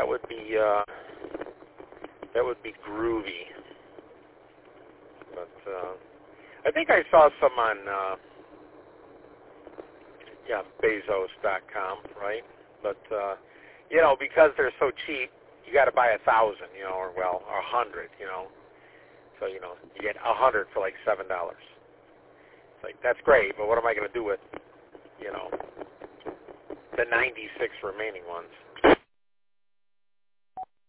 That would be groovy. But I think I saw some on Bezos.com, right? But because they're so cheap, you got to buy 1,000, or 100, So you get 100 for like $7. It's like, that's great, but what am I going to do with the 96 remaining ones?